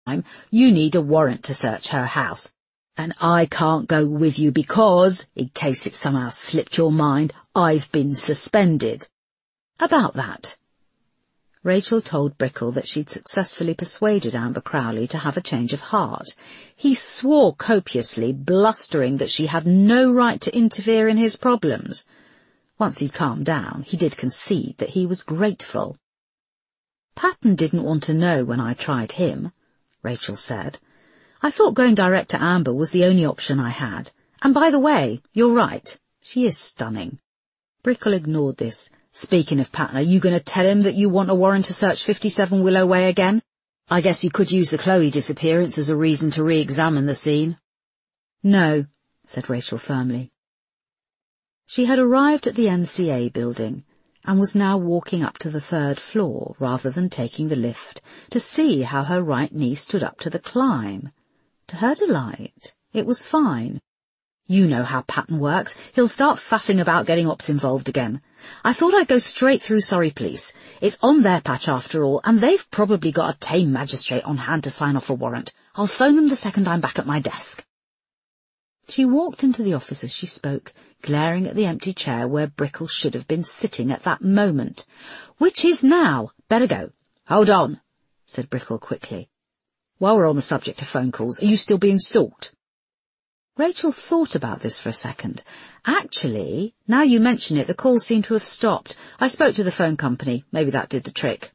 You need a warrant to search her house. And I can't go with you because, in case it somehow slipped your mind, I've been suspended. About that. Rachel told Brickle that she'd successfully persuaded Amber Crowley to have a change of heart. He swore copiously, blustering that she had no right to interfere in his problems. Once he'd calmed down, he did concede that he was grateful. Patton didn't want to know when I tried him, Rachel said. I thought going direct to Amber was the only option I had. And by the way, you're right, she is stunning. Brickle ignored this. Speaking of Patton, are you going to tell him that you want a warrant to search 57 Willow Way again? I guess you could use the Chloe disappearance as a reason to re-examine the scene. No, said Rachel firmly. She had arrived at the NCA building and was now walking up to the 3rd floor rather than taking the lift to see how her right knee stood up to the climb. To her delight, it was fine. You know how Patton works. He'll start faffing about getting ops involved again. I thought I'd go straight through Surrey Police. It's on their patch after all, and they've probably got a tame magistrate on hand to sign off a warrant. I'll phone them the second I'm back at my desk. She walked into the office as she spoke, glaring at the empty chair where Brickle should have been sitting at that moment. Which is now. Better go. Hold on, said Brickle quickly. While we're on the subject of phone calls, are you still being stalked? Rachel thought about this for a second. Actually, now you mention it, the calls seem to have stopped. I spoke to the phone company. Maybe that did the trick.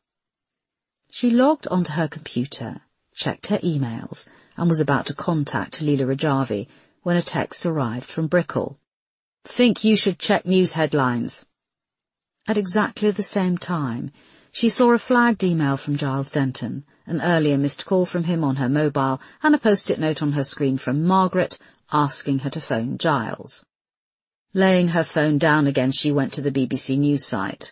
She logged onto her computer, checked her emails, and was about to contact Leela Rajavi when a text arrived from Brickle. Think you should check news headlines. At exactly the same time, she saw a flagged email from Giles Denton, an earlier missed call from him on her mobile, and a post-it note on her screen from Margaret, asking her to phone Giles. Laying her phone down again, she went to the BBC News site.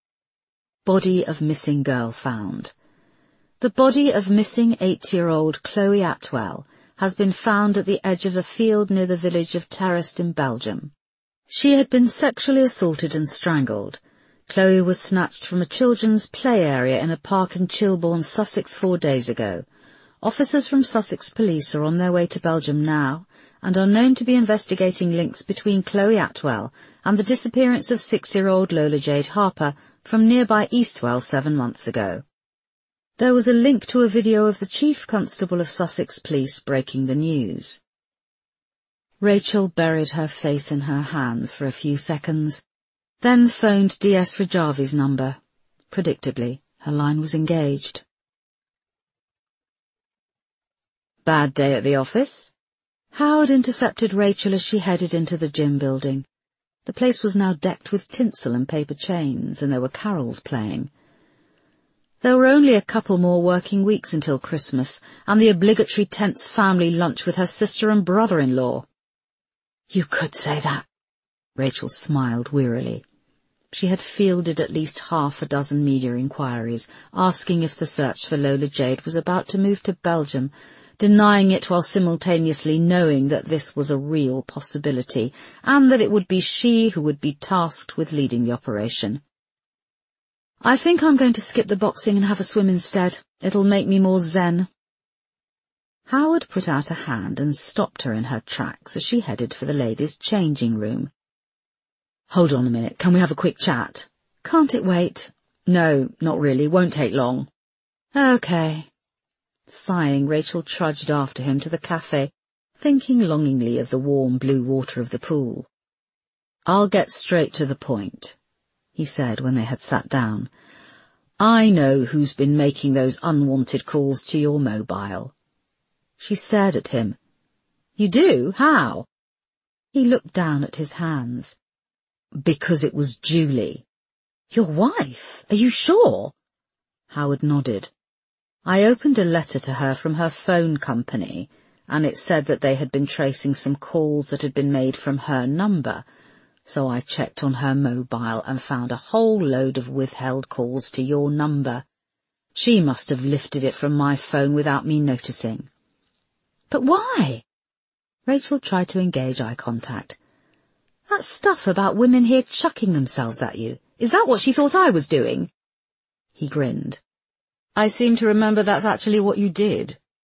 Body of missing girl found. The body of missing 8-year-old Chloe Atwell has been found at the edge of a field near the village of Terrest in Belgium. She had been sexually assaulted and strangled. Chloe was snatched from a children's play area in a park in Chilbourne, Sussex 4 days ago. Officers from Sussex Police are on their way to Belgium now and are known to be investigating links between Chloe Atwell and the disappearance of 6-year-old Lola Jade Harper from nearby Eastwell 7 months ago. There was a link to a video of the Chief Constable of Sussex Police breaking the news. Rachel buried her face in her hands for a few seconds, then phoned DS Rajavi's number. Predictably, her line was engaged. Bad day at the office? Howard intercepted Rachel as she headed into the gym building. The place was now decked with tinsel and paper chains, and there were carols playing. There were only a couple more working weeks until Christmas, and the obligatory tense family lunch with her sister and brother-in-law. You could say that. Rachel smiled wearily. She had fielded at least half a dozen media inquiries, asking if the search for Lola Jade was about to move to Belgium, denying it while simultaneously knowing that this was a real possibility, and that it would be she who would be tasked with leading the operation. I think I'm going to skip the boxing and have a swim instead. It'll make me more zen. Howard put out a hand and stopped her in her tracks as she headed for the ladies' changing room. Hold on a minute, can we have a quick chat? Can't it wait? No, not really, won't take long. Okay. Sighing, Rachel trudged after him to the cafe, thinking longingly of the warm blue water of the pool. I'll get straight to the point, he said when they had sat down. I know who's been making those unwanted calls to your mobile. She stared at him. You do? How? He looked down at his hands. Because it was Julie. Your wife? Are you sure? Howard nodded. I opened a letter to her from her phone company, and it said that they had been tracing some calls that had been made from her number, so I checked on her mobile and found a whole load of withheld calls to your number. She must have lifted it from my phone without me noticing. But why? Rachel tried to engage eye contact. That stuff about women here chucking themselves at you, is that what she thought I was doing? He grinned. I seem to remember that's actually what you did.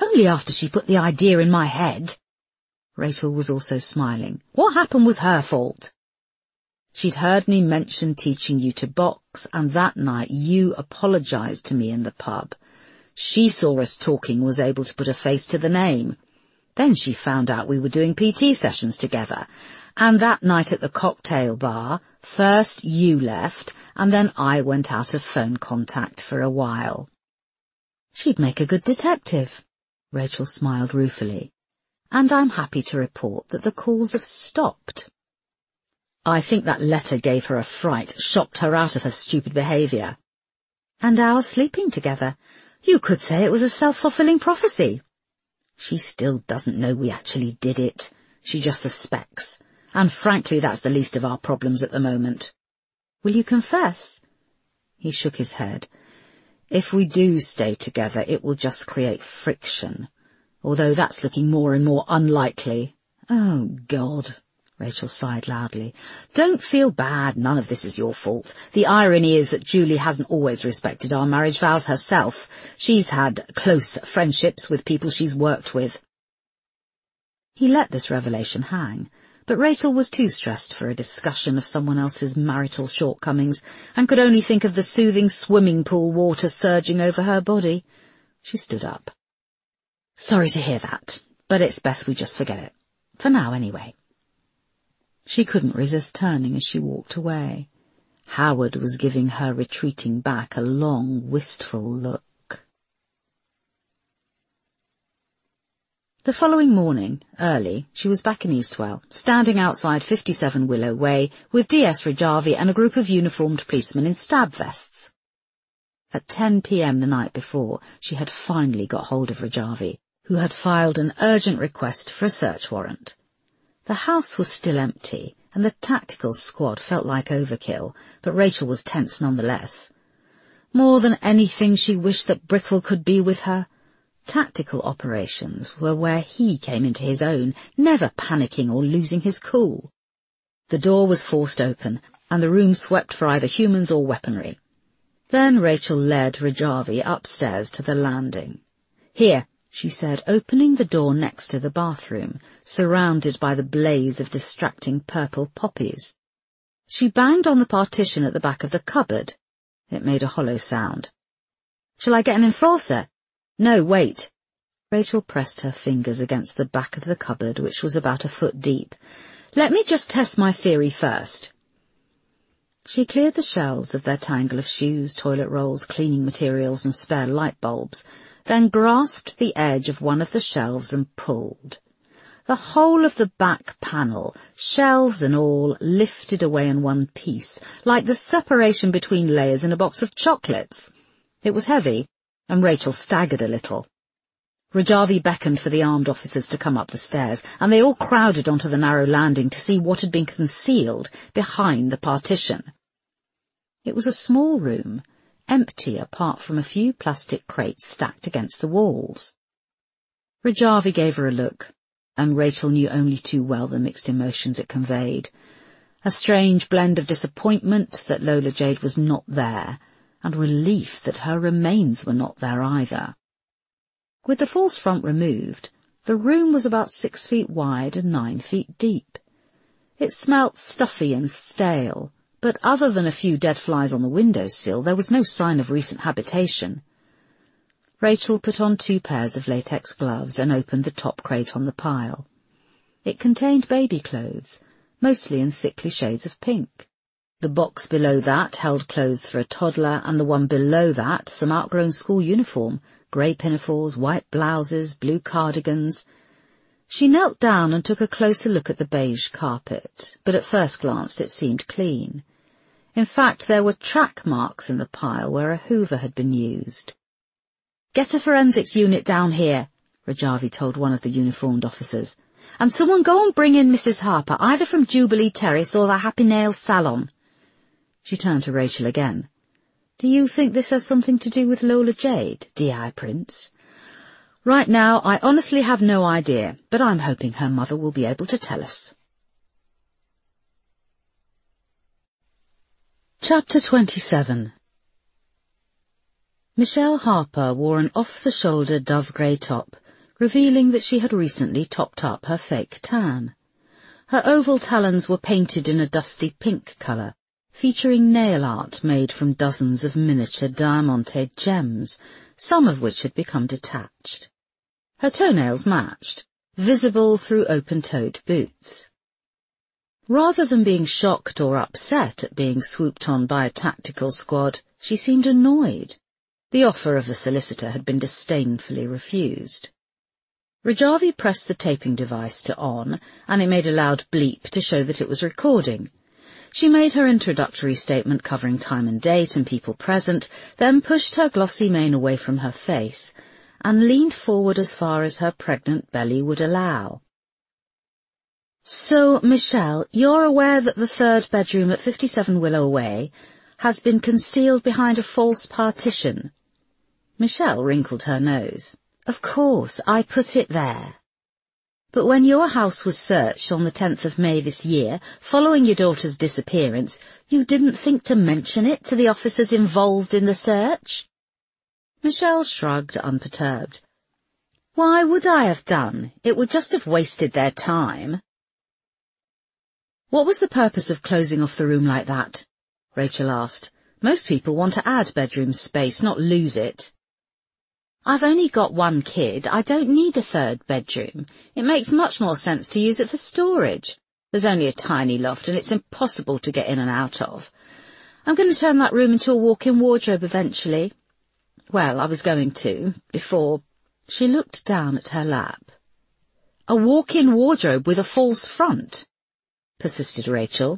Only after she put the idea in my head. Rachel was also smiling. What happened was her fault. She'd heard me mention teaching you to box, and that night you apologised to me in the pub. She saw us talking, was able to put a face to the name. Then she found out we were doing PT sessions together, and that night at the cocktail bar, first you left, and then I went out of phone contact for a while. She'd make a good detective. Rachel smiled ruefully. And I'm happy to report that the calls have stopped. I think that letter gave her a fright, shocked her out of her stupid behaviour. And our sleeping together. You could say it was a self-fulfilling prophecy. She still doesn't know we actually did it. She just suspects. And frankly, that's the least of our problems at the moment. Will you confess? He shook his head. If we do stay together, it will just create friction. Although that's looking more and more unlikely. Oh, God. Rachel sighed loudly. Don't feel bad. None of this is your fault. The irony is that Julie hasn't always respected our marriage vows herself. She's had close friendships with people she's worked with. He let this revelation hang, but Rachel was too stressed for a discussion of someone else's marital shortcomings and could only think of the soothing swimming pool water surging over her body. She stood up. Sorry to hear that, but it's best we just forget it. For now, anyway. She couldn't resist turning as she walked away. Howard was giving her retreating back a long, wistful look. The following morning, early, she was back in Eastwell, standing outside 57 Willow Way with D.S. Rajavi and a group of uniformed policemen in stab vests. At 10 p.m. the night before, she had finally got hold of Rajavi, who had filed an urgent request for a search warrant. The house was still empty, and the tactical squad felt like overkill, but Rachel was tense nonetheless. More than anything, she wished that Brickell could be with her. Tactical operations were where he came into his own, never panicking or losing his cool. The door was forced open, and the room swept for either humans or weaponry. Then Rachel led Rajavi upstairs to the landing. Here, she said, opening the door next to the bathroom, surrounded by the blaze of distracting purple poppies. She banged on the partition at the back of the cupboard. It made a hollow sound. Shall I get an enforcer? No, wait. Rachel pressed her fingers against the back of the cupboard, which was about a foot deep. Let me just test my theory first. She cleared the shelves of their tangle of shoes, toilet rolls, cleaning materials and spare light bulbs, then grasped the edge of one of the shelves and pulled. The whole of the back panel, shelves and all, lifted away in one piece, like the separation between layers in a box of chocolates. It was heavy, and Rachel staggered a little. Rajavi beckoned for the armed officers to come up the stairs, and they all crowded onto the narrow landing to see what had been concealed behind the partition. It was a small room, empty apart from a few plastic crates stacked against the walls. Rajavi gave her a look, and Rachel knew only too well the mixed emotions it conveyed. A strange blend of disappointment that Lola Jade was not there, and relief that her remains were not there either. With the false front removed, the room was about 6 feet wide and 9 feet deep. It smelt stuffy and stale, but other than a few dead flies on the windowsill, there was no sign of recent habitation. Rachel put on 2 pairs of latex gloves and opened the top crate on the pile. It contained baby clothes, mostly in sickly shades of pink. The box below that held clothes for a toddler, and the one below that some outgrown school uniform, grey pinafores, white blouses, blue cardigans. She knelt down and took a closer look at the beige carpet, but at first glance it seemed clean. In fact, there were track marks in the pile where a hoover had been used. "Get a forensics unit down here," Rajavi told one of the uniformed officers. "And someone go and bring in Mrs. Harper, either from Jubilee Terrace or the Happy Nails Salon." She turned to Rachel again. "Do you think this has something to do with Lola Jade, D.I. Prince?" "Right now, I honestly have no idea, but I'm hoping her mother will be able to tell us." Chapter 27. Michelle Harper wore an off-the-shoulder dove grey top, revealing that she had recently topped up her fake tan. Her oval talons were painted in a dusty pink colour, featuring nail art made from dozens of miniature diamante gems, some of which had become detached. Her toenails matched, visible through open-toed boots. Rather than being shocked or upset at being swooped on by a tactical squad, she seemed annoyed. The offer of a solicitor had been disdainfully refused. Rajavi pressed the taping device to on, and it made a loud bleep to show that it was recording. She made her introductory statement covering time and date and people present, then pushed her glossy mane away from her face, and leaned forward as far as her pregnant belly would allow. So, Michelle, you're aware that the third bedroom at 57 Willow Way has been concealed behind a false partition? Michelle wrinkled her nose. Of course, I put it there. But when your house was searched on the 10th of May this year, following your daughter's disappearance, you didn't think to mention it to the officers involved in the search? Michelle shrugged, unperturbed. Why would I have done? It would just have wasted their time. What was the purpose of closing off the room like that? Rachel asked. Most people want to add bedroom space, not lose it. I've only got one kid. I don't need a third bedroom. It makes much more sense to use it for storage. There's only a tiny loft and it's impossible to get in and out of. I'm going to turn that room into a walk-in wardrobe eventually. Well, I was going to, before. She looked down at her lap. A walk-in wardrobe with a false front, persisted Rachel.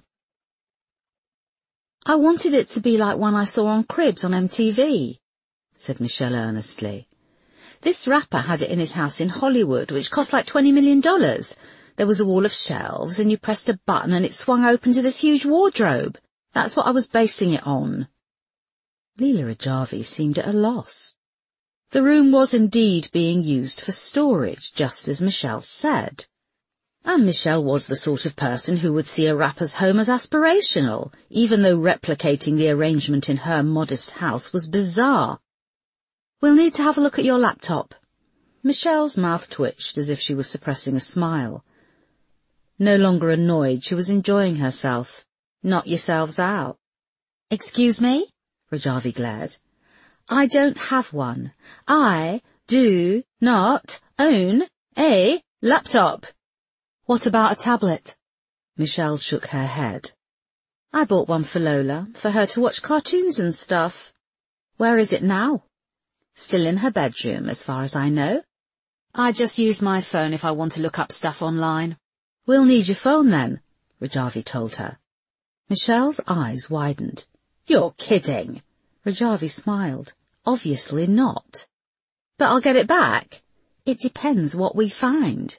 I wanted it to be like one I saw on Cribs on MTV, said Michelle earnestly. This rapper had it in his house in Hollywood, which cost like $20 million. There was a wall of shelves, and you pressed a button and it swung open to this huge wardrobe. That's what I was basing it on. Leela Rajavi seemed at a loss. The room was indeed being used for storage, just as Michelle said. And Michelle was the sort of person who would see a rapper's home as aspirational, even though replicating the arrangement in her modest house was bizarre. We'll need to have a look at your laptop. Michelle's mouth twitched as if she was suppressing a smile. No longer annoyed, she was enjoying herself. Knock yourselves out. Excuse me? Rajavi glared. I don't have one. I do not own a laptop. What about a tablet? Michelle shook her head. I bought one for Lola, for her to watch cartoons and stuff. Where is it now? Still in her bedroom, as far as I know. I just use my phone if I want to look up stuff online. We'll need your phone then, Rajavi told her. Michelle's eyes widened. You're kidding. Rajavi smiled. Obviously not. But I'll get it back. It depends what we find.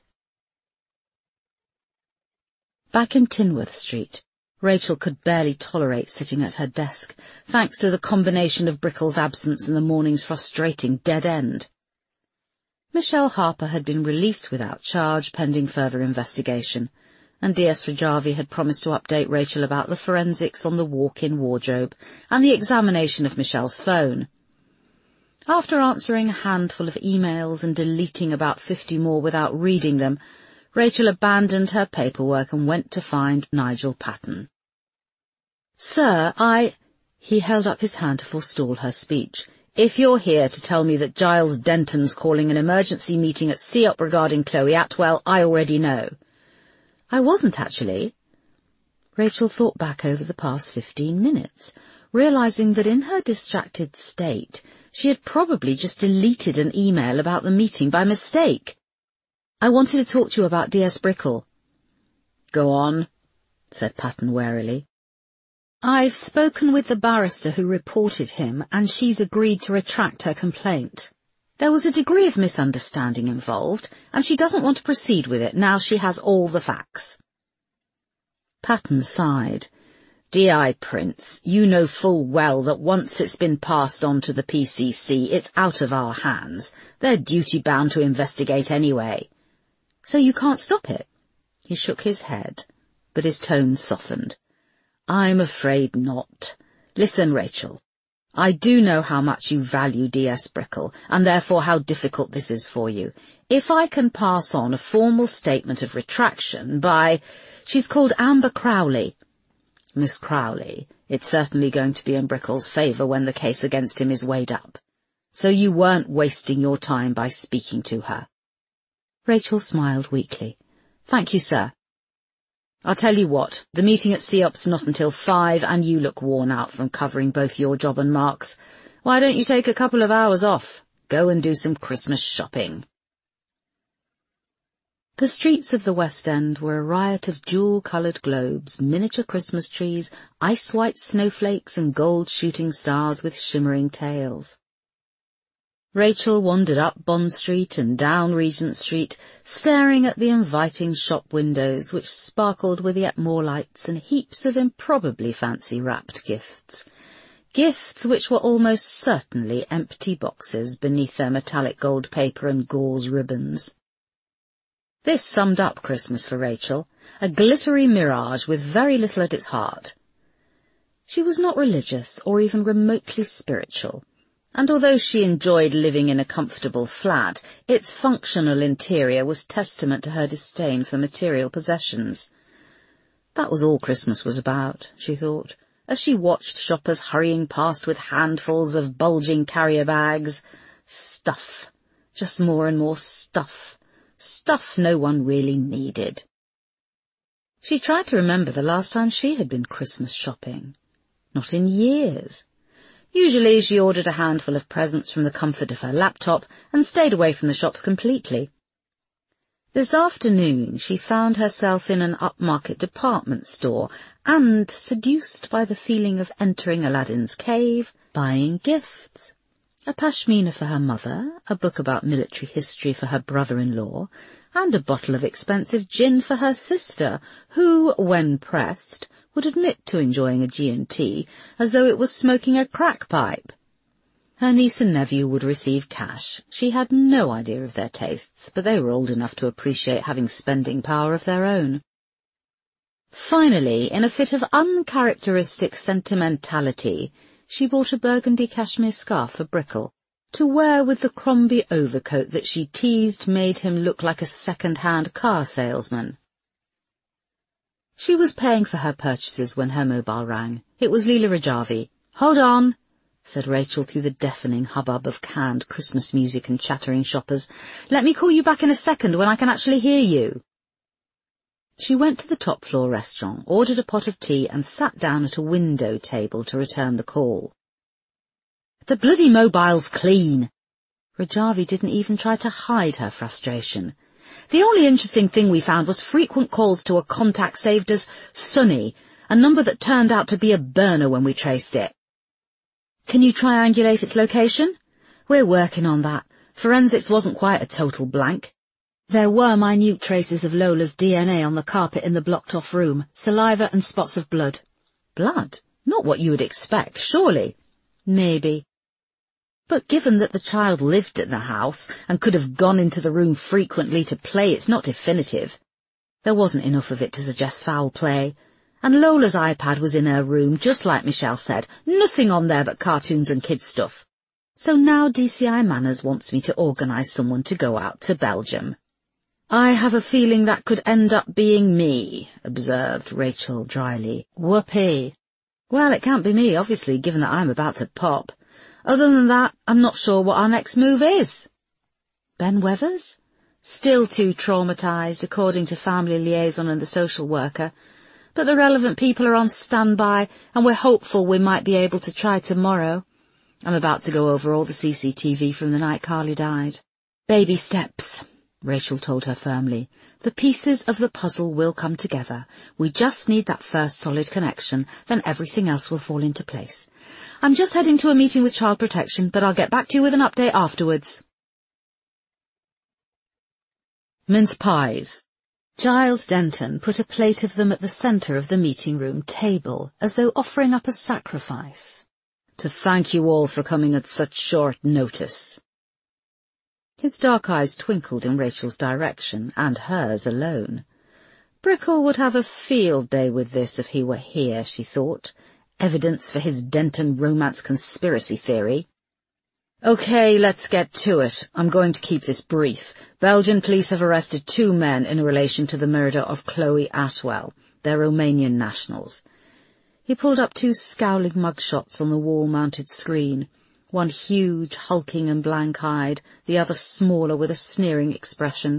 Back in Tinworth Street, Rachel could barely tolerate sitting at her desk, thanks to the combination of Brickell's absence and the morning's frustrating dead end. Michelle Harper had been released without charge pending further investigation, and D.S. Rajavi had promised to update Rachel about the forensics on the walk-in wardrobe and the examination of Michelle's phone. After answering a handful of emails and deleting about 50 more without reading them, Rachel abandoned her paperwork and went to find Nigel Patten. Sir, He held up his hand to forestall her speech. If you're here to tell me that Giles Denton's calling an emergency meeting at CEOP regarding Chloe Atwell, I already know. I wasn't, actually. Rachel thought back over the past 15 minutes, realizing that in her distracted state, she had probably just deleted an email about the meeting by mistake. I wanted to talk to you about D.S. Brickell. Go on, said Patten warily. I've spoken with the barrister who reported him, and she's agreed to retract her complaint. There was a degree of misunderstanding involved, and she doesn't want to proceed with it now she has all the facts. Patten sighed. D.I. Prince, you know full well that once it's been passed on to the PCC, it's out of our hands. They're duty-bound to investigate anyway. So you can't stop it? He shook his head, but his tone softened. I'm afraid not. Listen, Rachel. I do know how much you value D.S. Brickle, and therefore how difficult this is for you. If I can pass on a formal statement of retraction by... She's called Amber Crowley. Miss Crowley, it's certainly going to be in Brickle's favour when the case against him is weighed up. So you weren't wasting your time by speaking to her. Rachel smiled weakly. Thank you, sir. I'll tell you what, the meeting at CEOP's not until 5, and you look worn out from covering both your job and Mark's. Why don't you take a couple of hours off? Go and do some Christmas shopping. The streets of the West End were a riot of jewel-coloured globes, miniature Christmas trees, ice-white snowflakes and gold shooting stars with shimmering tails. Rachel wandered up Bond Street and down Regent Street, staring at the inviting shop windows which sparkled with yet more lights and heaps of improbably fancy-wrapped gifts. Gifts which were almost certainly empty boxes beneath their metallic gold paper and gauze ribbons. This summed up Christmas for Rachel, a glittery mirage with very little at its heart. She was not religious or even remotely spiritual, and although she enjoyed living in a comfortable flat, its functional interior was testament to her disdain for material possessions. That was all Christmas was about, she thought, as she watched shoppers hurrying past with handfuls of bulging carrier bags. Stuff. Just more and more stuff. Stuff no one really needed. She tried to remember the last time she had been Christmas shopping. Not in years. Usually she ordered a handful of presents from the comfort of her laptop and stayed away from the shops completely. This afternoon she found herself in an upmarket department store and, seduced by the feeling of entering Aladdin's cave, buying gifts. A pashmina for her mother, a book about military history for her brother-in-law, and a bottle of expensive gin for her sister, who, when pressed, would admit to enjoying a G&T as though it was smoking a crack pipe. Her niece and nephew would receive cash. She had no idea of their tastes, but they were old enough to appreciate having spending power of their own. Finally, in a fit of uncharacteristic sentimentality, she bought a burgundy cashmere scarf for Brickle, to wear with the Crombie overcoat that she teased made him look like a second-hand car salesman. She was paying for her purchases when her mobile rang. It was Leela Rajavi. "Hold on," said Rachel through the deafening hubbub of canned Christmas music and chattering shoppers. "Let me call you back in a second when I can actually hear you." She went to the top-floor restaurant, ordered a pot of tea and sat down at a window table to return the call. "The bloody mobile's clean." Rajavi didn't even try to hide her frustration. "The only interesting thing we found was frequent calls to a contact saved as Sunny, a number that turned out to be a burner when we traced it." "Can you triangulate its location?" "We're working on that. Forensics wasn't quite a total blank. There were minute traces of Lola's DNA on the carpet in the blocked-off room, saliva and spots of blood." "Blood? Not what you would expect, surely." "Maybe. But given that the child lived at the house and could have gone into the room frequently to play, it's not definitive. There wasn't enough of it to suggest foul play. And Lola's iPad was in her room, just like Michelle said. Nothing on there but cartoons and kids' stuff. So now DCI Manners wants me to organise someone to go out to Belgium." "I have a feeling that could end up being me," observed Rachel dryly. "Whoopee." "Well, it can't be me, obviously, given that I'm about to pop. Other than that, I'm not sure what our next move is." Ben Weathers? Still too traumatised, according to family liaison and the social worker. But the relevant people are on standby, and we're hopeful we might be able to try tomorrow. I'm about to go over all the CCTV from the night Carly died. "Baby steps," Rachel told her firmly. "The pieces of the puzzle will come together. We just need that first solid connection, then everything else will fall into place. I'm just heading to a meeting with Child Protection, but I'll get back to you with an update afterwards." Mince pies. Giles Denton put a plate of them at the centre of the meeting-room table, as though offering up a sacrifice. "To thank you all for coming at such short notice." His dark eyes twinkled in Rachel's direction, and hers alone. Brickle would have a field day with this if he were here, she thought. evidence for his Denton romance conspiracy theory. "Okay, let's get to it. I'm going to keep this brief. Belgian police have arrested 2 men in relation to the murder of Chloe Atwell. They're Romanian nationals." He pulled up 2 scowling mugshots on the wall-mounted screen, one huge, hulking and blank-eyed, the other smaller with a sneering expression.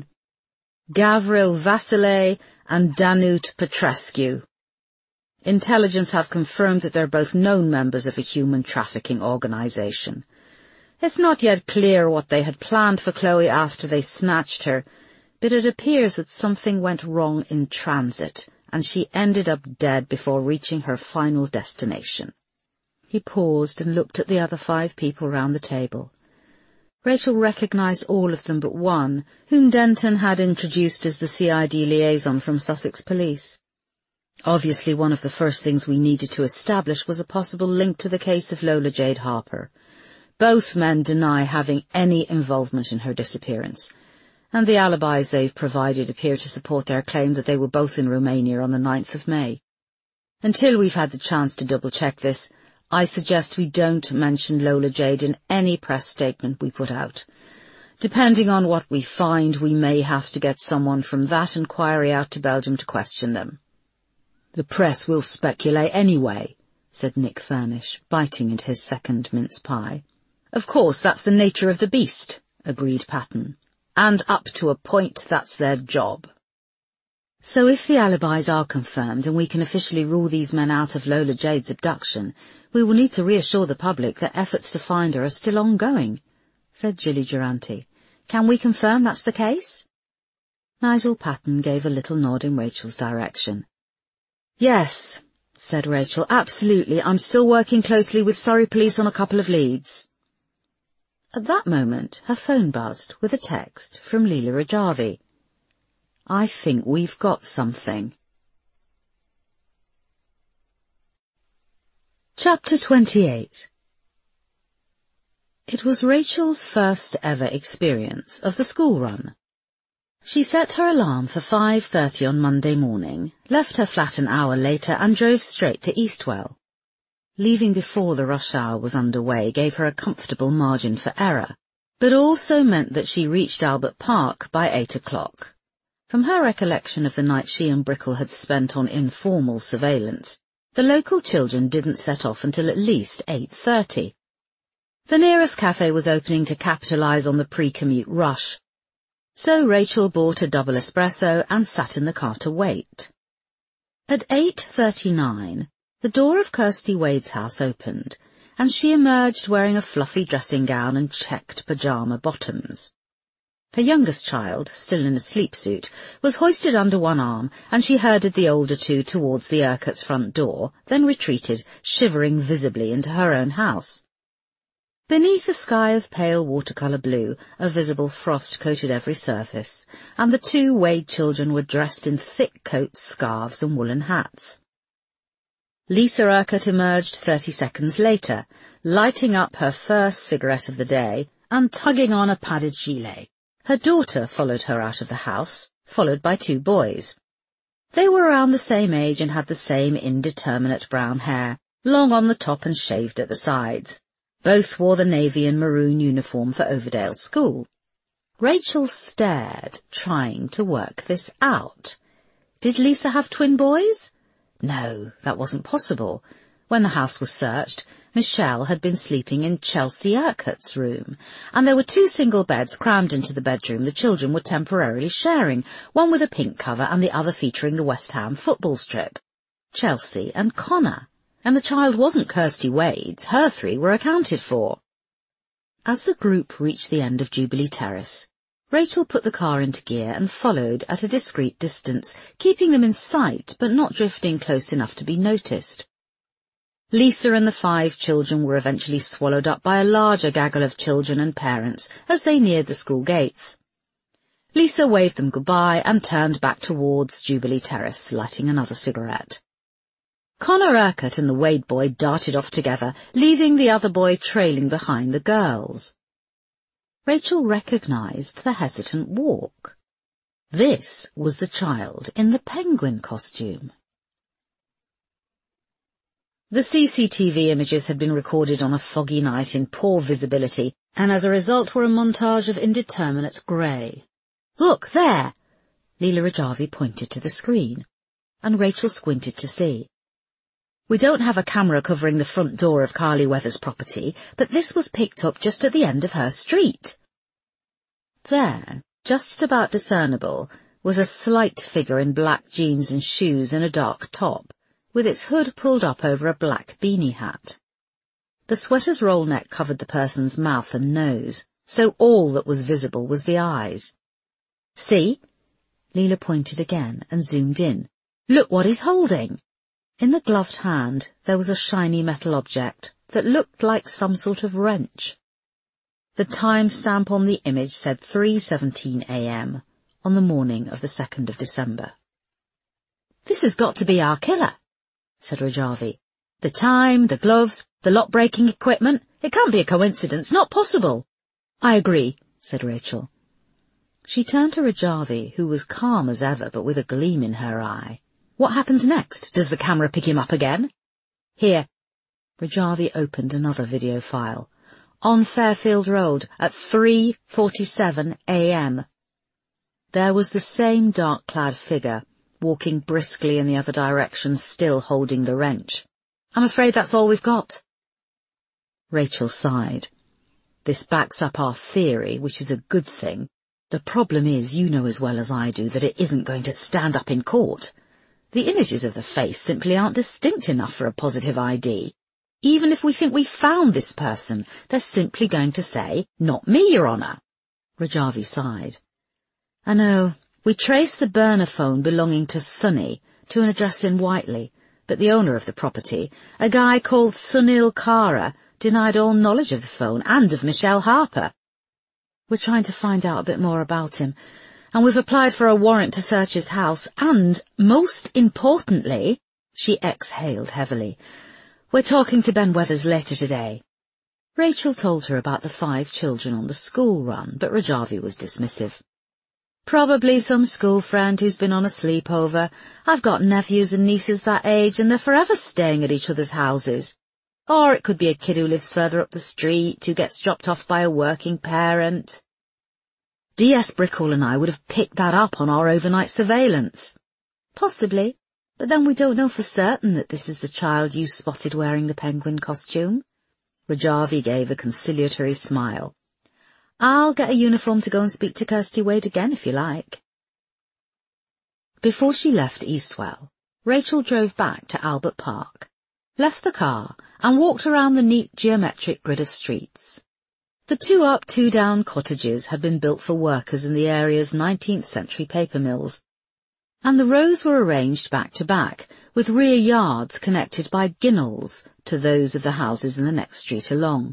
"Gavril Vasile and Danut Petrescu. Intelligence have confirmed that they're both known members of a human trafficking organization. It's not yet clear what they had planned for Chloe after they snatched her, but it appears that something went wrong in transit, and she ended up dead before reaching her final destination." He paused and looked at the other 5 people round the table. Rachel recognized all of them but one, whom Denton had introduced as the CID liaison from Sussex Police. Obviously, one of the first things we needed to establish was a possible link to the case of Lola Jade Harper. Both men deny having any involvement in her disappearance, and the alibis they've provided appear to support their claim that they were both in Romania on the 9th of May. Until we've had the chance to double-check this, I suggest we don't mention Lola Jade in any press statement we put out. Depending on what we find, we may have to get someone from that inquiry out to Belgium to question them. "The press will speculate anyway," said Nick Furnish, biting into his second mince pie. "Of course, that's the nature of the beast," agreed Patton. "And up to a point, that's their job." "So if the alibis are confirmed and we can officially rule these men out of Lola Jade's abduction, we will need to reassure the public that efforts to find her are still ongoing," said Gilly Durante. "Can we confirm that's the case?" Nigel Patton gave a little nod in Rachel's direction. "Yes," said Rachel, "absolutely. I'm still working closely with Surrey Police on a couple of leads." At that moment, her phone buzzed with a text from Leela Rajavi. "I think we've got something." Chapter 28. It was Rachel's first ever experience of the school run. She set her alarm for 5:30 on Monday morning, left her flat an hour later and drove straight to Eastwell. Leaving before the rush hour was underway gave her a comfortable margin for error, but also meant that she reached Albert Park by 8 o'clock. From her recollection of the night she and Brickle had spent on informal surveillance, the local children didn't set off until at least 8:30. The nearest cafe was opening to capitalise on the pre-commute rush, so Rachel bought a double espresso and sat in the car to wait. At 8:39, the door of Kirsty Wade's house opened, and she emerged wearing a fluffy dressing gown and checked pyjama bottoms. Her youngest child, still in a sleep suit, was hoisted under one arm, and she herded the older 2 towards the Urquharts' front door, then retreated, shivering visibly, into her own house. Beneath a sky of pale watercolour blue, a visible frost coated every surface, and the 2 Wade children were dressed in thick coats, scarves and woolen hats. Lisa Urquhart emerged 30 seconds later, lighting up her first cigarette of the day and tugging on a padded gilet. Her daughter followed her out of the house, followed by 2 boys. They were around the same age and had the same indeterminate brown hair, long on the top and shaved at the sides. Both wore the navy and maroon uniform for Overdale School. Rachel stared, trying to work this out. Did Lisa have twin boys? No, that wasn't possible. When the house was searched, Michelle had been sleeping in Chelsea Urquhart's room, and there were 2 single beds crammed into the bedroom the children were temporarily sharing, one with a pink cover and the other featuring the West Ham football strip. Chelsea and Connor. And the child wasn't Kirsty Wade's, her 3 were accounted for. As the group reached the end of Jubilee Terrace, Rachel put the car into gear and followed at a discreet distance, keeping them in sight but not drifting close enough to be noticed. Lisa and the 5 children were eventually swallowed up by a larger gaggle of children and parents as they neared the school gates. Lisa waved them goodbye and turned back towards Jubilee Terrace, lighting another cigarette. Connor Urquhart and the Wade boy darted off together, leaving the other boy trailing behind the girls. Rachel recognized the hesitant walk. This was the child in the penguin costume. The CCTV images had been recorded on a foggy night in poor visibility, and as a result were a montage of indeterminate grey. "Look, there!" Leela Rajavi pointed to the screen, and Rachel squinted to see. "We don't have a camera covering the front door of Carly Weathers' property, but this was picked up just at the end of her street." There, just about discernible, was a slight figure in black jeans and shoes and a dark top, with its hood pulled up over a black beanie hat. The sweater's roll neck covered the person's mouth and nose, so all that was visible was the eyes. "See?" Leela pointed again and zoomed in. "Look what he's holding!" In the gloved hand there was a shiny metal object that looked like some sort of wrench. The time stamp on the image said 3:17 a.m. on the morning of the 2nd of December. "This has got to be our killer," said Rajavi. "The time, the gloves, the lock-breaking equipment. It can't be a coincidence, not possible." "I agree," said Rachel. She turned to Rajavi, who was calm as ever but with a gleam in her eye. "What happens next? Does the camera pick him up again?" "Here." Rajavi opened another video file. "On Fairfield Road at 3:47 a.m. There was the same dark-clad figure, walking briskly in the other direction, still holding the wrench. "I'm afraid that's all we've got." Rachel sighed. "This backs up our theory, which is a good thing. The problem is, you know as well as I do, that it isn't going to stand up in court. The images of the face simply aren't distinct enough for a positive ID. Even if we think we found this person, they're simply going to say, 'Not me, Your Honour.'" Rajavi sighed. "I know. We traced the burner phone belonging to Sunny to an address in Whiteley, but the owner of the property, a guy called Sunil Kara, denied all knowledge of the phone and of Michelle Harper. We're trying to find out a bit more about him, and we've applied for a warrant to search his house, and, most importantly," she exhaled heavily, "we're talking to Ben Weathers later today." Rachel told her about the 5 children on the school run, but Rajavi was dismissive. "Probably some school friend who's been on a sleepover. I've got nephews and nieces that age, and they're forever staying at each other's houses. Or it could be a kid who lives further up the street, who gets dropped off by a working parent. D.S. Brickall and I would have picked that up on our overnight surveillance." "Possibly, but then we don't know for certain that this is the child you spotted wearing the penguin costume." Rajavi gave a conciliatory smile. "I'll get a uniform to go and speak to Kirsty Wade again if you like." Before she left Eastwell, Rachel drove back to Albert Park, left the car and walked around the neat geometric grid of streets. The 2-up, 2-down cottages had been built for workers in the area's 19th century paper mills, and the rows were arranged back to back, with rear yards connected by ginnels to those of the houses in the next street along.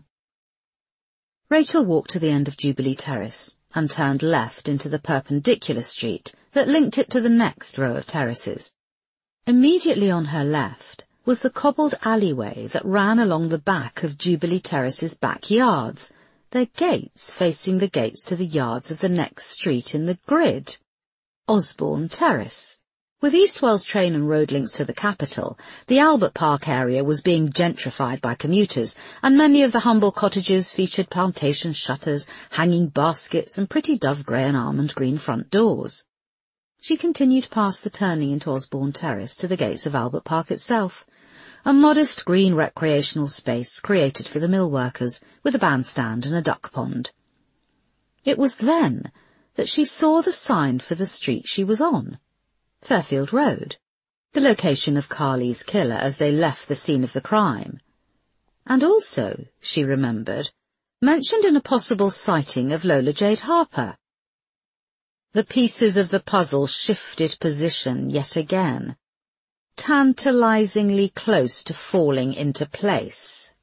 Rachel walked to the end of Jubilee Terrace and turned left into the perpendicular street that linked it to the next row of terraces. Immediately on her left was the cobbled alleyway that ran along the back of Jubilee Terrace's backyards, their gates facing the gates to the yards of the next street in the grid, Osborne Terrace. With Eastwell's train and road links to the capital, the Albert Park area was being gentrified by commuters, and many of the humble cottages featured plantation shutters, hanging baskets, and pretty dove grey and almond green front doors. She continued past the turning into Osborne Terrace to the gates of Albert Park itself, a modest green recreational space created for the mill workers, with a bandstand and a duck pond. It was then that she saw the sign for the street she was on, Fairfield Road, the location of Carly's killer as they left the scene of the crime, and also, she remembered, mentioned in a possible sighting of Lola Jade Harper. The pieces of the puzzle shifted position yet again, tantalizingly close to falling into place.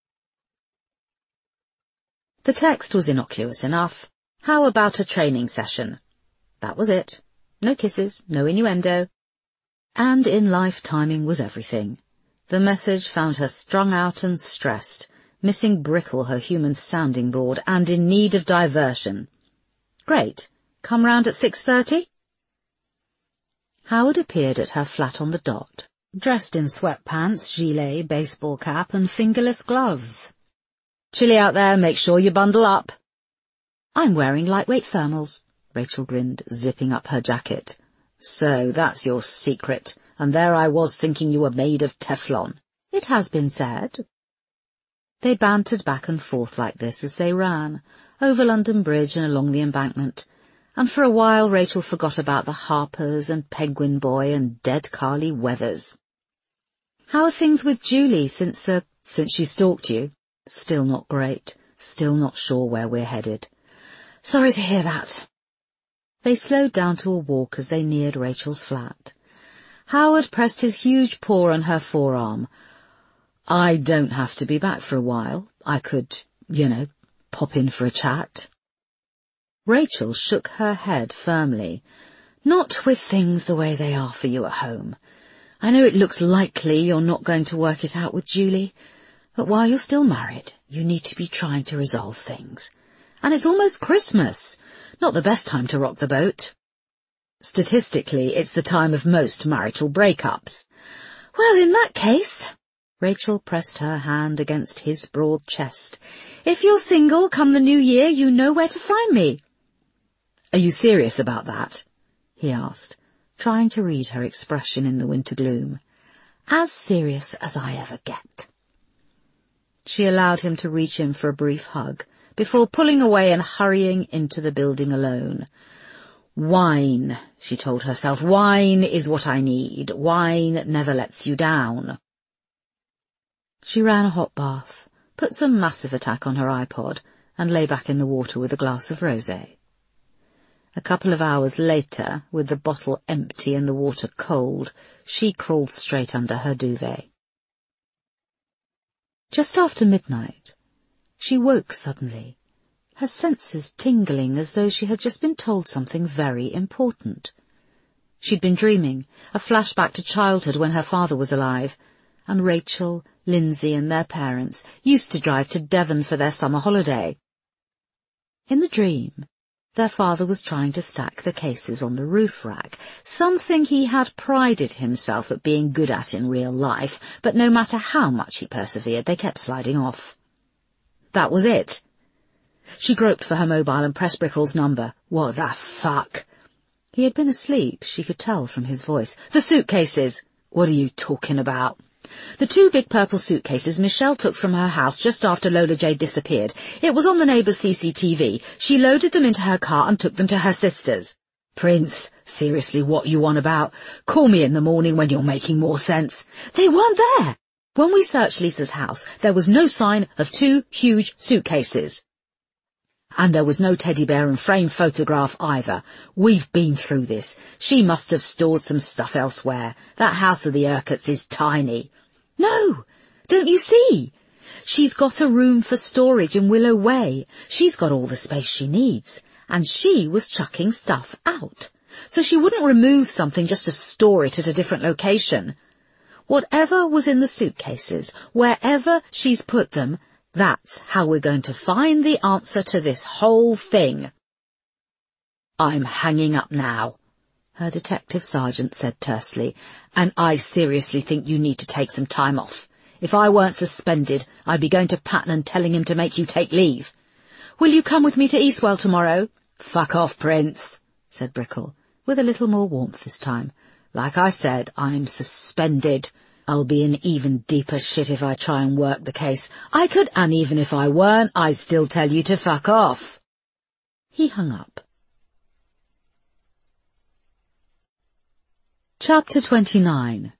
The text was innocuous enough. How about a training session? That was it. No kisses, no innuendo. And in life timing was everything. The message found her strung out and stressed, missing Brickall, her human sounding board, and in need of diversion. Great. Come round at 6:30? Howard appeared at her flat on the dot, dressed in sweatpants, gilet, baseball cap and fingerless gloves. "Chilly out there, make sure you bundle up." "I'm wearing lightweight thermals," Rachel grinned, zipping up her jacket. "So that's your secret, and there I was thinking you were made of Teflon." "It has been said." They bantered back and forth like this as they ran, over London Bridge and along the embankment, and for a while Rachel forgot about the Harpers and Penguin Boy and dead Carly Weathers. "How are things with Julie since she stalked you?" "Still not great, still not sure where we're headed." "Sorry to hear that." They slowed down to a walk as they neared Rachel's flat. Howard pressed his huge paw on her forearm. "I don't have to be back for a while. I could, pop in for a chat." Rachel shook her head firmly. "Not with things the way they are for you at home. I know it looks likely you're not going to work it out with Julie, but while you're still married, you need to be trying to resolve things. And it's almost Christmas. Not the best time to rock the boat. Statistically, it's the time of most marital breakups." "Well, in that case," Rachel pressed her hand against his broad chest, "if you're single come the new year, you know where to find me." "Are you serious about that?" he asked, trying to read her expression in the winter gloom. "As serious as I ever get." She allowed him to reach in for a brief hug, before pulling away and hurrying into the building alone. "Wine," she told herself, "wine is what I need. Wine never lets you down." She ran a hot bath, put some Massive Attack on her iPod, and lay back in the water with a glass of rosé. A couple of hours later, with the bottle empty and the water cold, she crawled straight under her duvet. Just after midnight, she woke suddenly, her senses tingling as though she had just been told something very important. She'd been dreaming, a flashback to childhood when her father was alive, and Rachel, Lindsay and their parents used to drive to Devon for their summer holiday. In the dream, their father was trying to stack the cases on the roof rack, something he had prided himself at being good at in real life, but no matter how much he persevered, they kept sliding off. That was it. She groped for her mobile and pressed Brickell's number. What the fuck? He had been asleep, she could tell from his voice. "The suitcases." "What are you talking about?" "The 2 big purple suitcases Michelle took from her house just after Lola Jade disappeared. It was on the neighbour's CCTV. She loaded them into her car and took them to her sister's." "Prince, seriously, what you on about? Call me in the morning when you're making more sense." "They weren't there. When we searched Lisa's house, there was no sign of 2 huge suitcases. And there was no teddy bear and frame photograph either. We've been through this. She must have stored some stuff elsewhere. That house of the Urquharts is tiny." "No, don't you see? She's got a room for storage in Willow Way. She's got all the space she needs. And she was chucking stuff out. So she wouldn't remove something just to store it at a different location. Whatever was in the suitcases, wherever she's put them, that's how we're going to find the answer to this whole thing." "I'm hanging up now," her detective sergeant said tersely, "and I seriously think you need to take some time off. If I weren't suspended, I'd be going to Patton and telling him to make you take leave." "Will you come with me to Eastwell tomorrow?" "Fuck off, Prince," said Brickell, with a little more warmth this time. "Like I said, I'm suspended. I'll be in even deeper shit if I try and work the case. I could, and even if I weren't, I'd still tell you to fuck off." He hung up. Chapter 29.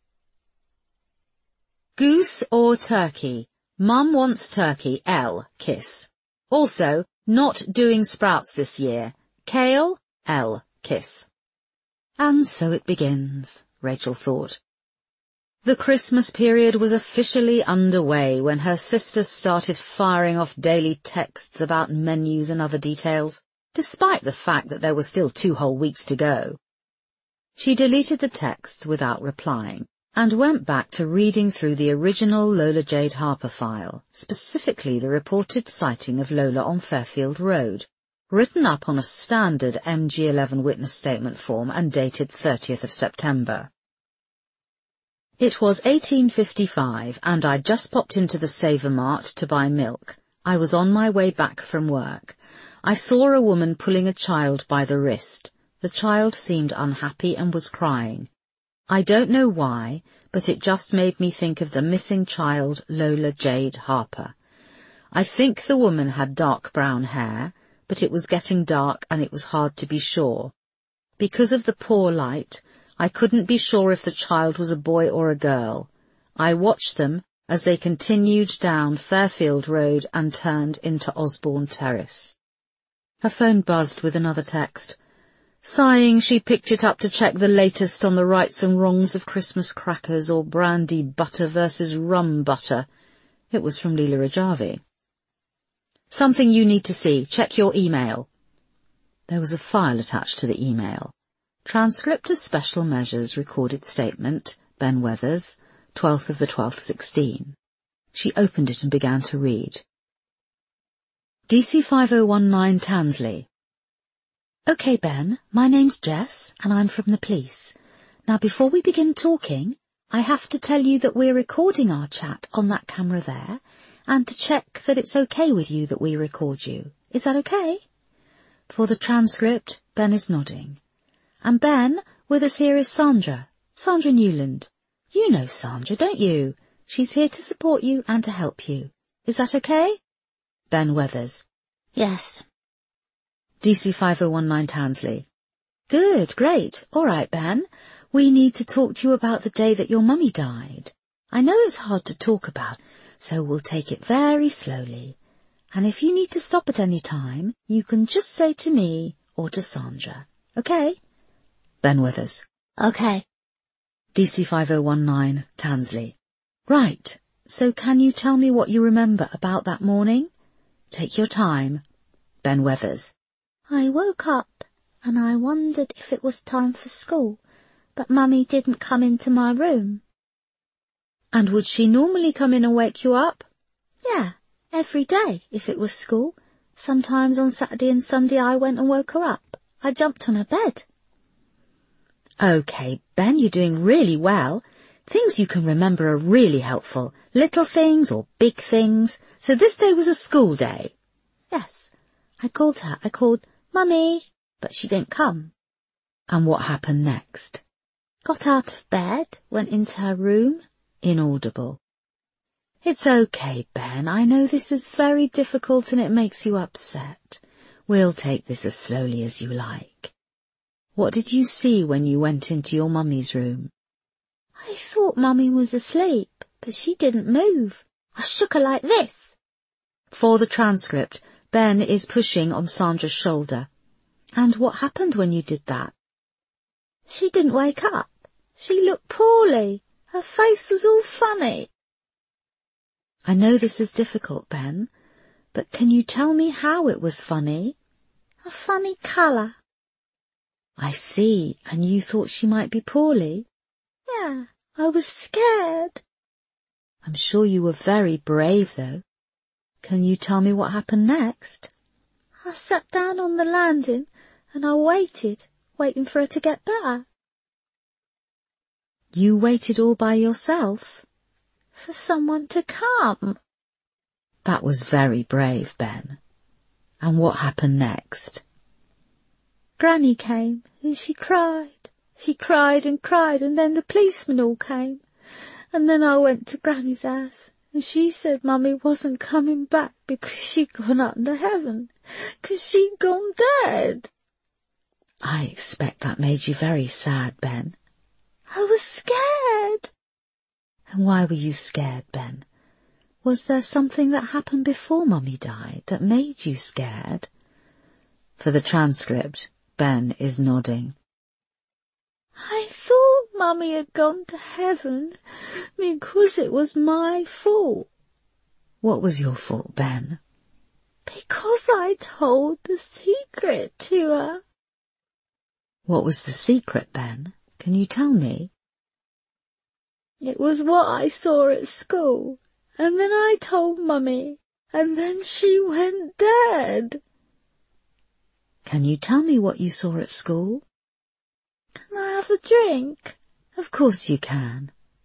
Goose or turkey? Mum wants turkey, L, kiss. Also, not doing sprouts this year. Kale, L, kiss. And so it begins, Rachel thought. The Christmas period was officially underway when her sisters started firing off daily texts about menus and other details, despite the fact that there were still 2 whole weeks to go. She deleted the texts without replying, and went back to reading through the original Lola Jade Harper file, specifically the reported sighting of Lola on Fairfield Road, written up on a standard MG11 witness statement form and dated 30th of September. It was 1855 and I'd just popped into the Savour-Mart to buy milk. I was on my way back from work. I saw a woman pulling a child by the wrist. The child seemed unhappy and was crying. I don't know why, but it just made me think of the missing child, Lola Jade Harper. I think the woman had dark brown hair, but it was getting dark and it was hard to be sure. Because of the poor light, I couldn't be sure if the child was a boy or a girl. I watched them as they continued down Fairfield Road and turned into Osborne Terrace. Her phone buzzed with another text. Sighing, she picked it up to check the latest on the rights and wrongs of Christmas crackers or brandy butter versus rum butter. It was from Leela Rajavi. Something you need to see. Check your email. There was a file attached to the email. Transcript of Special Measures Recorded Statement, Ben Weathers, 12th of the 12th, 16. She opened it and began to read. DC 5019 Tansley. OK, Ben, my name's Jess, and I'm from the police. Now, before we begin talking, I have to tell you that we're recording our chat on that camera there, and to check that it's OK with you that we record you. Is that OK? For the transcript, Ben is nodding. And Ben, with us here is Sandra Newland. You know Sandra, don't you? She's here to support you and to help you. Is that OK? Ben Weathers. Yes. DC 5019 Tansley. Good, great. All right, Ben. We need to talk to you about the day that your mummy died. I know it's hard to talk about, so we'll take it very slowly. And if you need to stop at any time, you can just say to me or to Sandra. OK? Ben Weathers. OK. DC 5019 Tansley. Right. So can you tell me what you remember about that morning? Take your time. Ben Weathers. I woke up and I wondered if it was time for school, but Mummy didn't come into my room. And would she normally come in and wake you up? Yeah, every day if it was school. Sometimes on Saturday and Sunday I went and woke her up. I jumped on her bed. OK, Ben, you're doing really well. Things you can remember are really helpful. Little things or big things. So this day was a school day? Yes. I called her. I called Mummy, but she didn't come. And what happened next? Got out of bed, went into her room. Inaudible. It's OK, Ben. I know this is very difficult and it makes you upset. We'll take this as slowly as you like. What did you see when you went into your mummy's room? I thought Mummy was asleep, but she didn't move. I shook her like this. For the transcript, Ben is pushing on Sandra's shoulder. And what happened when you did that? She didn't wake up. She looked poorly. Her face was all funny. I know this is difficult, Ben, but can you tell me how it was funny? A funny colour. I see, and you thought she might be poorly? Yeah, I was scared. I'm sure you were very brave, though. Can you tell me what happened next? I sat down on the landing and I waited, waiting for her to get better. You waited all by yourself? For someone to come. That was very brave, Ben. And what happened next? Granny came and she cried. She cried and cried, and then the policemen all came. And then I went to Granny's house, and she said Mummy wasn't coming back because she'd gone up to heaven, because she'd gone dead. I expect that made you very sad, Ben. I was scared. And why were you scared, Ben? Was there something that happened before Mummy died that made you scared? For the transcript, Ben is nodding. I thought Mummy had gone to heaven because it was my fault. What was your fault, Ben? Because I told the secret to her. What was the secret, Ben? Can you tell me? It was what I saw at school, and then I told Mummy, and then she went dead. Can you tell me what you saw at school? Can I have a drink? Of course you can. And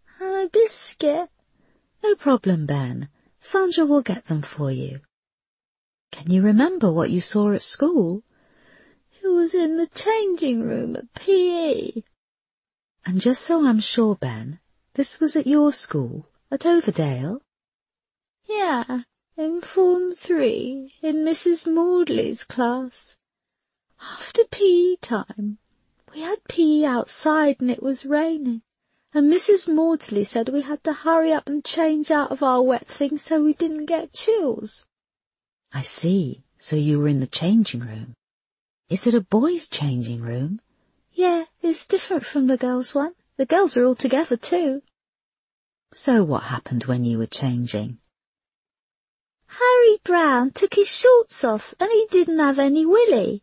a biscuit? No problem, Ben. Sandra will get them for you. Can you remember what you saw at school? It was in the changing room at PE. And just so I'm sure, Ben, this was at your school, at Overdale? Yeah, in Form 3, in Mrs. Maudley's class. After PE time, we had PE outside and it was raining, and Mrs. Maudsley said we had to hurry up and change out of our wet things so we didn't get chills. I see, so you were in the changing room. Is it a boys' changing room? Yeah, it's different from the girls' one. The girls are all together too. So what happened when you were changing? Harry Brown took his shorts off and he didn't have any willy.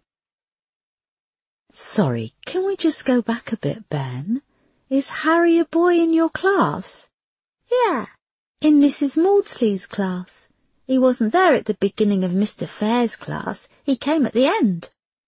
Sorry, can we just go back a bit, Ben? Is Harry a boy in your class? Yeah, in Mrs. Maudsley's class. He wasn't there at the beginning of Mr. Fair's class. He came at the end.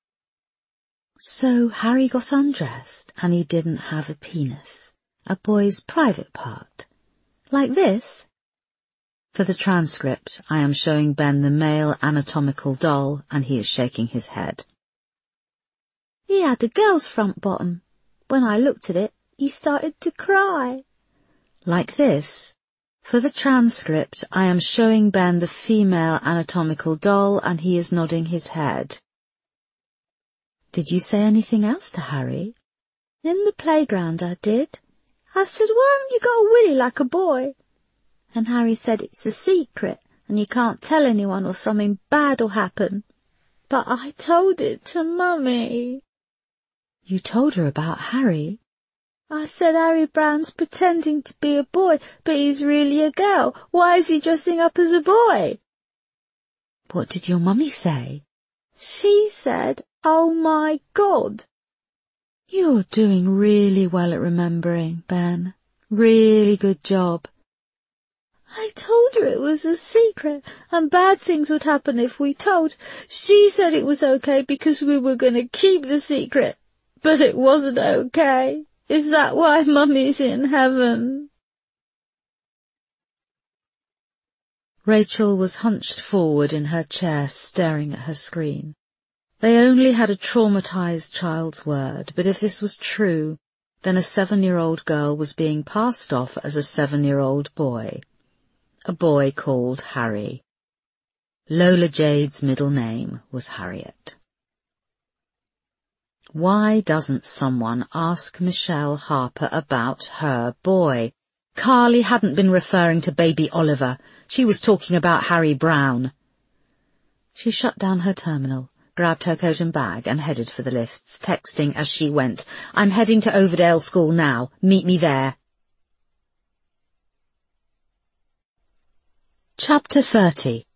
So Harry got undressed and he didn't have a penis, a boy's private part. Like this? For the transcript, I am showing Ben the male anatomical doll and he is shaking his head. He had a girl's front bottom. When I looked at it, he started to cry. Like this? For the transcript, I am showing Ben the female anatomical doll and he is nodding his head. Did you say anything else to Harry? In the playground I did. I said, why haven't you got a willy like a boy? And Harry said it's a secret and you can't tell anyone or something bad will happen. But I told it to Mummy. You told her about Harry? I said Harry Brown's pretending to be a boy, but he's really a girl. Why is he dressing up as a boy? What did your mummy say? She said, oh my God. You're doing really well at remembering, Ben. Really good job. I told her it was a secret and bad things would happen if we told. She said it was okay because we were going to keep the secret. But it wasn't okay. Is that why Mummy's in heaven? Rachel was hunched forward in her chair staring at her screen. They only had a traumatized child's word, but if this was true, then a 7-year-old girl was being passed off as a 7-year-old boy. A boy called Harry. Lola Jade's middle name was Harriet. Why doesn't someone ask Michelle Harper about her boy? Carly hadn't been referring to baby Oliver. She was talking about Harry Brown. She shut down her terminal, grabbed her coat and bag and headed for the lifts, texting as she went, I'm heading to Overdale School now. Meet me there. Chapter 30.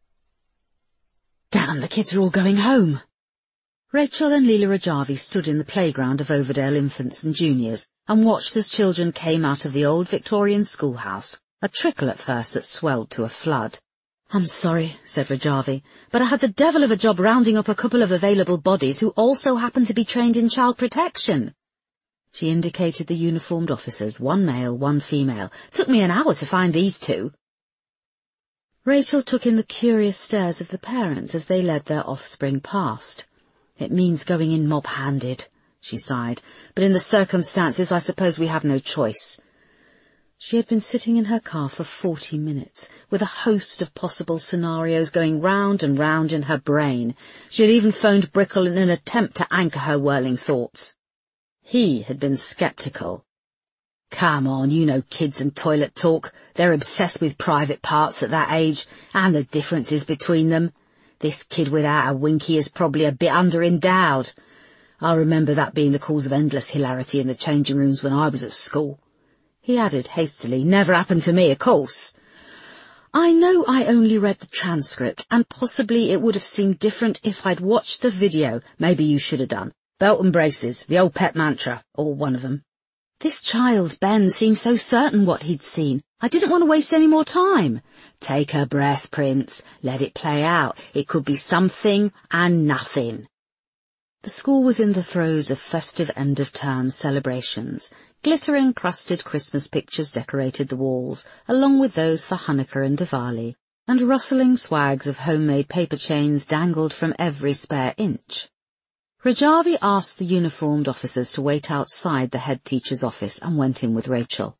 Damn, the kids are all going home. Rachel and Leela Rajavi stood in the playground of Overdale Infants and Juniors and watched as children came out of the old Victorian schoolhouse, a trickle at first that swelled to a flood. I'm sorry, said Rajavi, but I had the devil of a job rounding up a couple of available bodies who also happened to be trained in child protection. She indicated the uniformed officers, one male, one female. Took me an hour to find these two. Rachel took in the curious stares of the parents as they led their offspring past. It means going in mob-handed, she sighed, but in the circumstances I suppose we have no choice. She had been sitting in her car for 40 minutes, with a host of possible scenarios going round and round in her brain. She had even phoned Brickle in an attempt to anchor her whirling thoughts. He had been sceptical. Come on, you know kids and toilet talk. They're obsessed with private parts at that age, and the differences between them. This kid without a winky is probably a bit under-endowed. I remember that being the cause of endless hilarity in the changing rooms when I was at school. He added hastily, never happened to me, of course. I know I only read the transcript, and possibly it would have seemed different if I'd watched the video. Maybe you should have done. Belt and braces, the old pet mantra, or one of them. This child, Ben, seemed so certain what he'd seen. I didn't want to waste any more time. Take a breath, Prince. Let it play out. It could be something and nothing. The school was in the throes of festive end-of-term celebrations. Glitter-encrusted Christmas pictures decorated the walls, along with those for Hanukkah and Diwali, and rustling swags of homemade paper chains dangled from every spare inch. Rajavi asked the uniformed officers to wait outside the head teacher's office and went in with Rachel.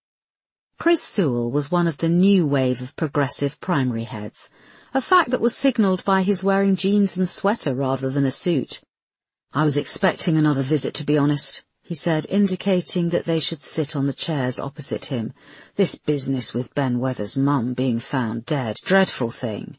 Chris Sewell was one of the new wave of progressive primary heads, a fact that was signalled by his wearing jeans and sweater rather than a suit. "I was expecting another visit, to be honest," he said, indicating that they should sit on the chairs opposite him. "This business with Ben Weather's mum being found dead, dreadful thing."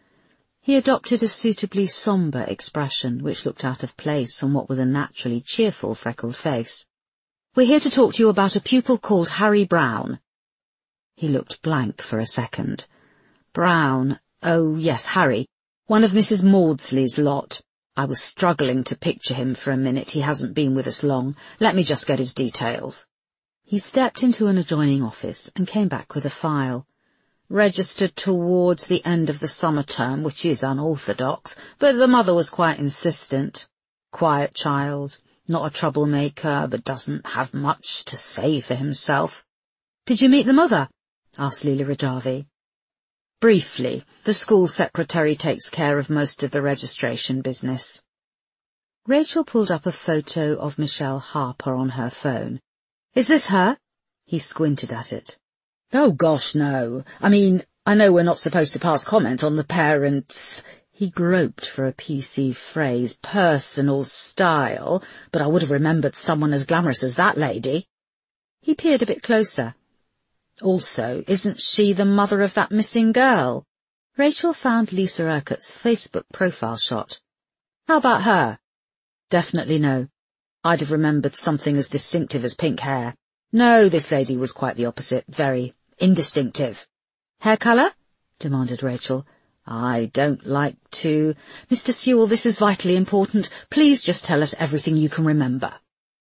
He adopted a suitably sombre expression, which looked out of place on what was a naturally cheerful freckled face. "We're here to talk to you about a pupil called Harry Brown." He looked blank for a second. "Brown, oh yes, Harry, one of Mrs. Maudsley's lot. I was struggling to picture him for a minute. He hasn't been with us long. Let me just get his details." He stepped into an adjoining office and came back with a file. "Registered towards the end of the summer term, which is unorthodox, but the mother was quite insistent. Quiet child, not a troublemaker, but doesn't have much to say for himself." "Did you meet the mother?" asked Leela Rajavi. "Briefly. The school secretary takes care of most of the registration business." Rachel pulled up a photo of Michelle Harper on her phone. "Is this her?" He squinted at it. "Oh gosh, no. I mean, I know we're not supposed to pass comment on the parents'," he groped for a PC phrase, "personal style, but I would have remembered someone as glamorous as that lady." He peered a bit closer. "Also, isn't she the mother of that missing girl?" Rachel found Lisa Urquhart's Facebook profile shot. "How about her?" "Definitely no. I'd have remembered something as distinctive as pink hair. No, this lady was quite the opposite, very indistinctive." "Hair colour?" demanded Rachel. "I don't like to—" "Mr. Sewell, this is vitally important. Please just tell us everything you can remember."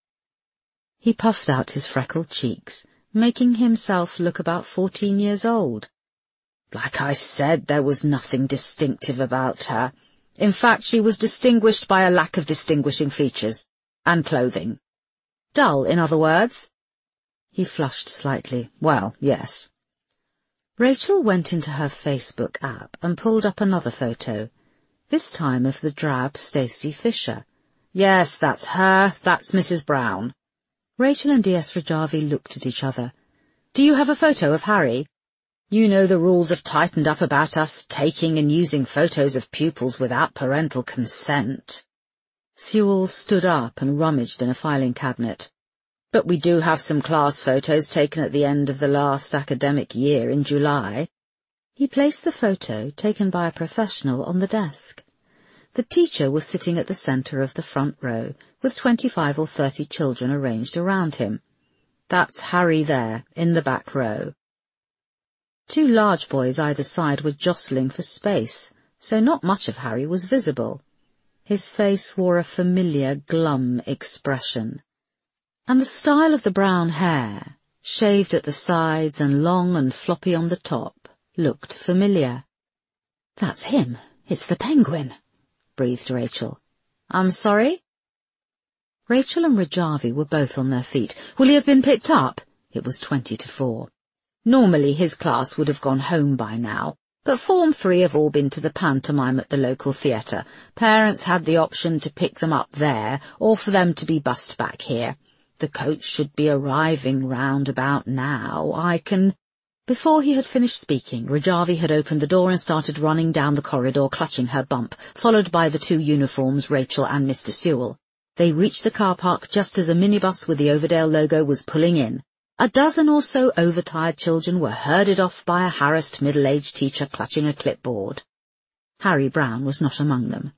He puffed out his freckled cheeks, making himself look about 14 years old. "Like I said, there was nothing distinctive about her. In fact, she was distinguished by a lack of distinguishing features. And clothing. Dull, in other words." He flushed slightly. "Well, yes." Rachel went into her Facebook app and pulled up another photo, this time of the drab Stacey Fisher. "Yes, that's her. That's Mrs. Brown." Rachel and D.S. Rajavi looked at each other. "Do you have a photo of Harry?" "You know the rules have tightened up about us taking and using photos of pupils without parental consent." Sewell stood up and rummaged in a filing cabinet. "But we do have some class photos taken at the end of the last academic year in July." He placed the photo, taken by a professional, on the desk. The teacher was sitting at the centre of the front row, with 25 or 30 children arranged around him. "That's Harry there, in the back row." 2 large boys either side were jostling for space, so not much of Harry was visible. His face wore a familiar, glum expression. And the style of the brown hair, shaved at the sides and long and floppy on the top, looked familiar. "That's him. It's the penguin," breathed Rachel. "I'm sorry?" Rachel and Rajavi were both on their feet. "Will he have been picked up?" It was 20 to 4. Normally his class would have gone home by now, but Form 3 have all been to the pantomime at the local theatre. Parents had the option to pick them up there or for them to be bussed back here. The coach should be arriving round about now. I can... Before he had finished speaking, Rajavi had opened the door and started running down the corridor, clutching her bump, followed by the 2 uniforms, Rachel and Mr. Sewell. They reached the car park just as a minibus with the Overdale logo was pulling in. A dozen or so overtired children were herded off by a harassed middle-aged teacher clutching a clipboard. Harry Brown was not among them.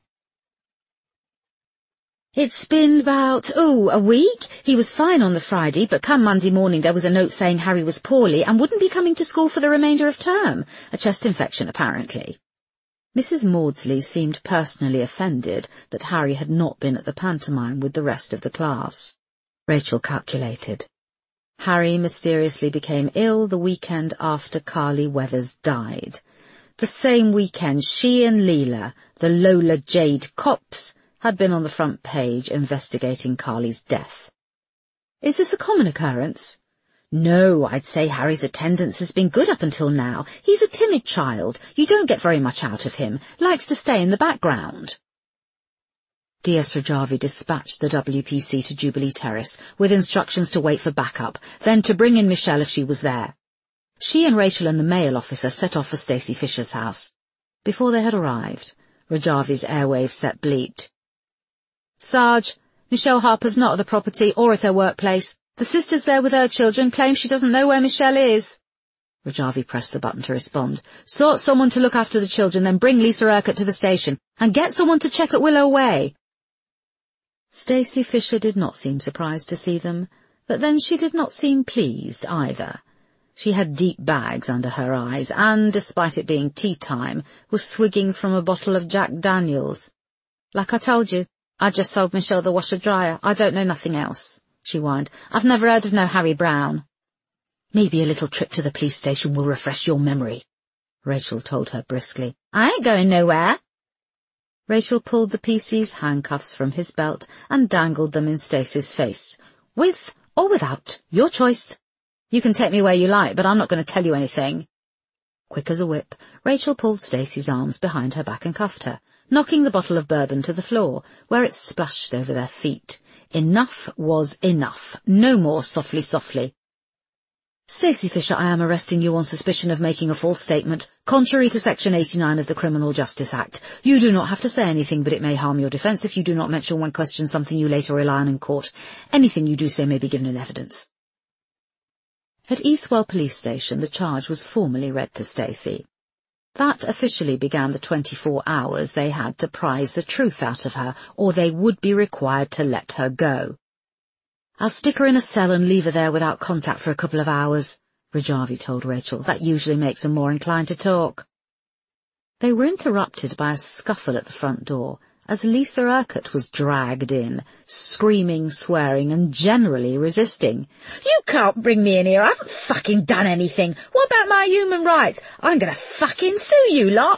"It's been about, a week. He was fine on the Friday, but come Monday morning there was a note saying Harry was poorly and wouldn't be coming to school for the remainder of term. A chest infection, apparently." Mrs. Maudsley seemed personally offended that Harry had not been at the pantomime with the rest of the class. Rachel calculated. Harry mysteriously became ill the weekend after Carly Weathers died. The same weekend she and Leela, the Lola Jade Copps, had been on the front page investigating Carly's death. "Is this a common occurrence?" "No, I'd say Harry's attendance has been good up until now. He's a timid child. You don't get very much out of him. Likes to stay in the background." D.S. Rajavi dispatched the WPC to Jubilee Terrace with instructions to wait for backup, then to bring in Michelle if she was there. She and Rachel and the mail officer set off for Stacey Fisher's house. Before they had arrived, Rajavi's airwaves set bleeped. "Sarge, Michelle Harper's not at the property or at her workplace. The sister's there with her children, claims she doesn't know where Michelle is." Rajavi pressed the button to respond. "Sort someone to look after the children, then bring Lisa Urquhart to the station, and get someone to check at Willow Way." Stacey Fisher did not seem surprised to see them, but then she did not seem pleased either. She had deep bags under her eyes and, despite it being tea time, was swigging from a bottle of Jack Daniels. "Like I told you, I just sold Michelle the washer-dryer. I don't know nothing else," she whined. "I've never heard of no Harry Brown." "Maybe a little trip to the police station will refresh your memory," Rachel told her briskly. "I ain't going nowhere." Rachel pulled the PC's handcuffs from his belt and dangled them in Stacey's face. "With or without, your choice. You can take me where you like, but I'm not going to tell you anything." Quick as a whip, Rachel pulled Stacey's arms behind her back and cuffed her, knocking the bottle of bourbon to the floor, where it splashed over their feet. Enough was enough. No more softly, softly. "Stacey Fisher, I am arresting you on suspicion of making a false statement, contrary to Section 89 of the Criminal Justice Act. You do not have to say anything, but it may harm your defence if you do not mention when questioned something you later rely on in court. Anything you do say may be given in evidence." At Eastwell Police Station, the charge was formally read to Stacey. That officially began the 24 hours they had to prise the truth out of her, or they would be required to let her go. "I'll stick her in a cell and leave her there without contact for a couple of hours," Rajavi told Rachel. "That usually makes them more inclined to talk." They were interrupted by a scuffle at the front door, as Lisa Urquhart was dragged in, screaming, swearing, and generally resisting. "You can't bring me in here. I haven't fucking done anything. What about my human rights? I'm gonna fucking sue you lot."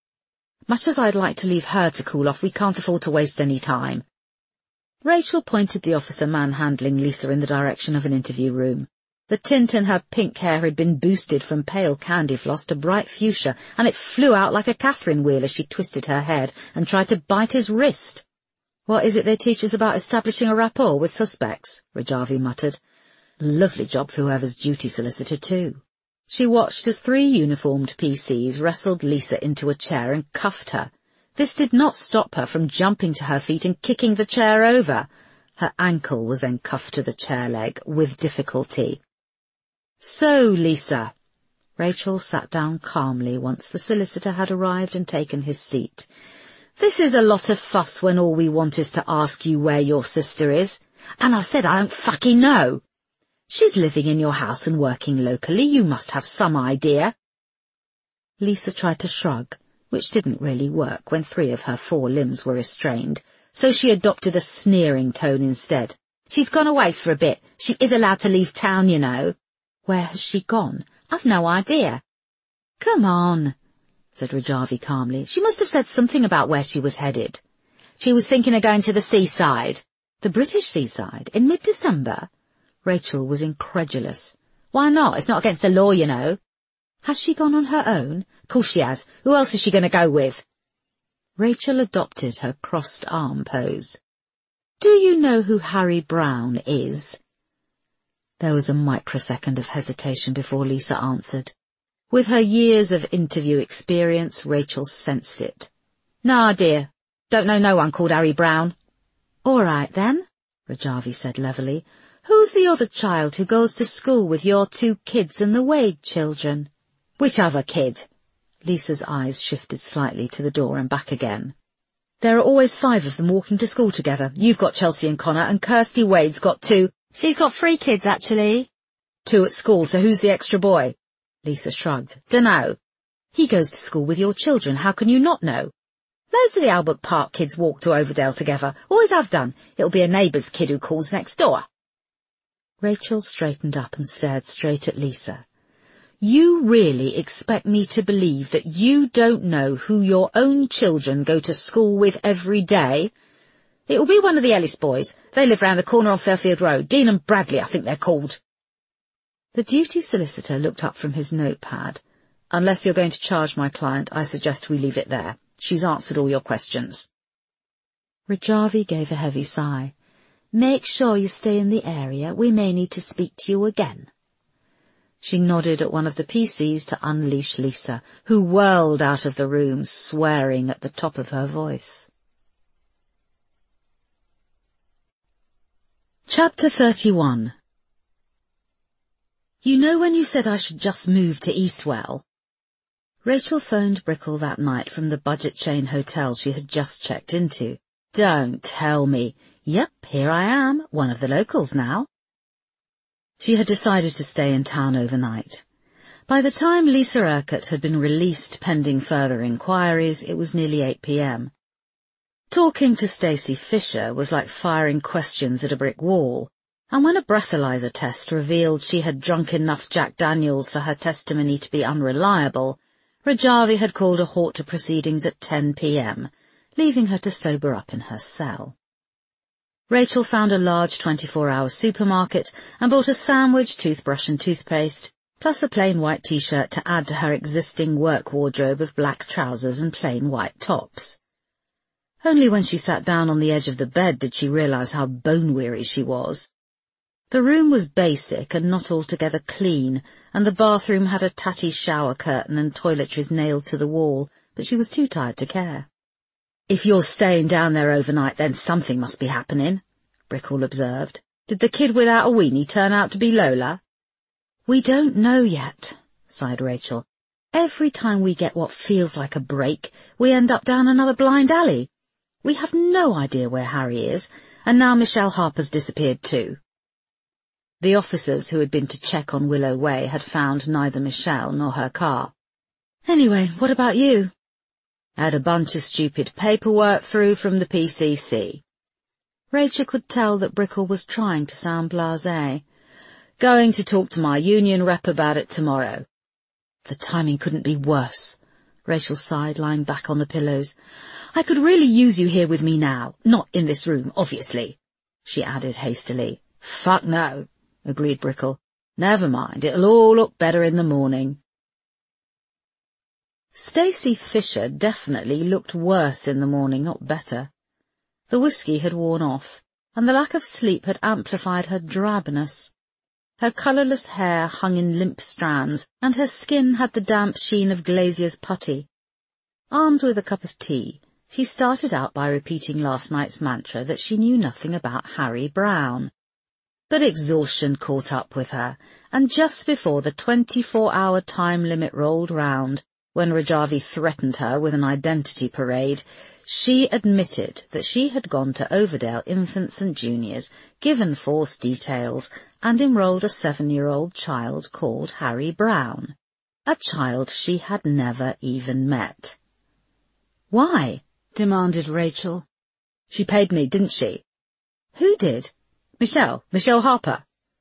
"Much as I'd like to leave her to cool off, we can't afford to waste any time." Rachel pointed the officer manhandling Lisa in the direction of an interview room. The tint in her pink hair had been boosted from pale candy floss to bright fuchsia, and it flew out like a Catherine wheel as she twisted her head and tried to bite his wrist. "What is it they teach us about establishing a rapport with suspects?" Rajavi muttered. "Lovely job for whoever's duty solicitor, too." She watched as 3 uniformed PCs wrestled Lisa into a chair and cuffed her. This did not stop her from jumping to her feet and kicking the chair over. Her ankle was then cuffed to the chair leg with difficulty. "So, Lisa." Rachel sat down calmly once the solicitor had arrived and taken his seat. "This is a lot of fuss when all we want is to ask you where your sister is. And I said I don't fucking know. She's living in your house and working locally. You must have some idea." Lisa tried to shrug, which didn't really work when 3 of her 4 limbs were restrained, so she adopted a sneering tone instead. "She's gone away for a bit. She is allowed to leave town, you know." "Where has she gone?" "I've no idea." "Come on," said Rajavi calmly. "She must have said something about where she was headed." "She was thinking of going to the seaside." "The British seaside? In mid-December?" Rachel was incredulous. "Why not? It's not against the law, you know." "Has she gone on her own?" "Course she has. Who else is she going to go with?" Rachel adopted her crossed arm pose. "Do you know who Harry Brown is?" There was a microsecond of hesitation before Lisa answered. With her years of interview experience, Rachel sensed it. "No idea. Don't know no one called Harry Brown." "All right, then," Rajavi said levelly. "Who's the other child who goes to school with your 2 kids and the Wade children?" "Which other kid?" Lisa's eyes shifted slightly to the door and back again. "There are always 5 of them walking to school together. You've got Chelsea and Connor, and Kirsty Wade's got 2. She's got 3 kids, actually." "2 at school, so who's the extra boy?" Lisa shrugged. "Dunno." "He goes to school with your children. How can you not know?" "Loads of the Albert Park kids walk to Overdale together. Always have done. It'll be a neighbour's kid who calls next door." Rachel straightened up and stared straight at Lisa. "You really expect me to believe that you don't know who your own children go to school with every day?" It'll be one of the Ellis boys. They live round the corner on Fairfield Road. Dean and Bradley, I think they're called. The duty solicitor looked up from his notepad. Unless you're going to charge my client, I suggest we leave it there. She's answered all your questions. Rajavi gave a heavy sigh. Make sure you stay in the area. We may need to speak to you again. She nodded at one of the PCs to unleash Lisa, who whirled out of the room, swearing at the top of her voice. Chapter 31. You know when you said I should just move to Eastwell? Rachel phoned Brickell that night from the budget chain hotel she had just checked into. Don't tell me. Yep, here I am, one of the locals now. She had decided to stay in town overnight. By the time Lisa Urquhart had been released pending further inquiries, it was nearly 8 p.m. Talking to Stacey Fisher was like firing questions at a brick wall, and when a breathalyzer test revealed she had drunk enough Jack Daniels for her testimony to be unreliable, Rajavi had called a halt to proceedings at 10 p.m., leaving her to sober up in her cell. Rachel found a large 24-hour supermarket and bought a sandwich, toothbrush and toothpaste, plus a plain white T-shirt to add to her existing work wardrobe of black trousers and plain white tops. Only when she sat down on the edge of the bed did she realize how bone-weary she was. The room was basic and not altogether clean, and the bathroom had a tatty shower curtain and toiletries nailed to the wall, but she was too tired to care. If you're staying down there overnight, then something must be happening, Brickell observed. Did the kid without a weenie turn out to be Lola? We don't know yet, sighed Rachel. Every time we get what feels like a break, we end up down another blind alley. We have no idea where Harry is, and now Michelle Harper's disappeared too. The officers who had been to check on Willow Way had found neither Michelle nor her car. Anyway, what about you? I had a bunch of stupid paperwork through from the PCC. Rachel could tell that Brickell was trying to sound blasé. Going to talk to my union rep about it tomorrow. The timing couldn't be worse. Rachel sighed, lying back on the pillows. I could really use you here with me now. Not in this room, obviously, she added hastily. Fuck no, agreed Brickell. Never mind, it'll all look better in the morning. Stacey Fisher definitely looked worse in the morning, not better. The whiskey had worn off, and the lack of sleep had amplified her drabness. Her colourless hair hung in limp strands, and her skin had the damp sheen of glazier's putty. Armed with a cup of tea, she started out by repeating last night's mantra that she knew nothing about Harry Brown. But exhaustion caught up with her, and just before the 24-hour time limit rolled round, when Rajavi threatened her with an identity parade, she admitted that she had gone to Overdale Infants and Juniors, given false details, and enrolled a 7-year-old child called Harry Brown, a child she had never even met. Why? Demanded Rachel. She paid me, didn't she? Who did? Michelle Harper.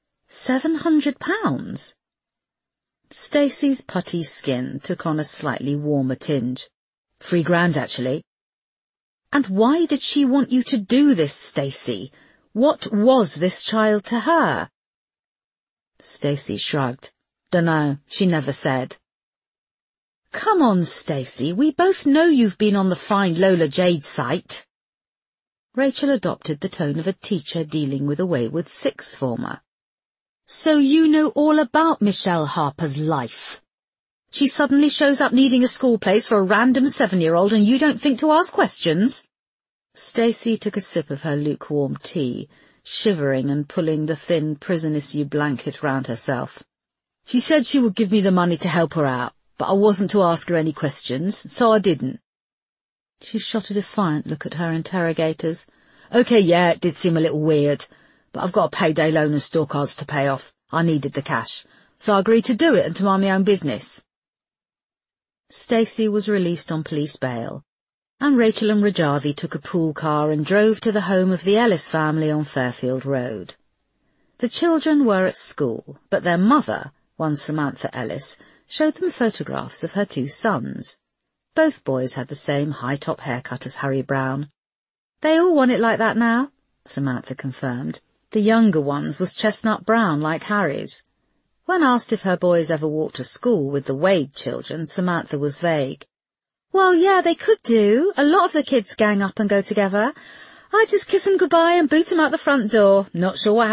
£700? Stacey's putty skin took on a slightly warmer tinge. £3,000, actually. And why did she want you to do this, Stacey? What was this child to her? Stacey shrugged. Dunno, she never said. Come on, Stacey, we both know you've been on the Find Lola Jade site. Rachel adopted the tone of a teacher dealing with a wayward sixth former. So you know all about Michelle Harper's life. She suddenly shows up needing a school place for a random 7-year-old and you don't think to ask questions? Stacey took a sip of her lukewarm tea, shivering and pulling the thin prison-issue blanket round herself. She said she would give me the money to help her out, but I wasn't to ask her any questions, so I didn't. She shot a defiant look at her interrogators. Okay, yeah, it did seem a little weird, but I've got a payday loan and store cards to pay off. I needed the cash, so I agreed to do it and to mind my own business. Stacey was released on police bail, and Rachel and Rajavi took a pool car and drove to the home of the Ellis family on Fairfield Road. The children were at school, but their mother, one Samantha Ellis, showed them photographs of her 2 sons. Both boys had the same high-top haircut as Harry Brown. They all want it like that now, Samantha confirmed. The younger one's was chestnut brown like Harry's. When asked if her boys ever walked to school with the Wade children, Samantha was vague. Well, yeah, they could do. A lot of the kids gang up and go together. I just kiss 'em goodbye and boot 'em out the front door. Not sure what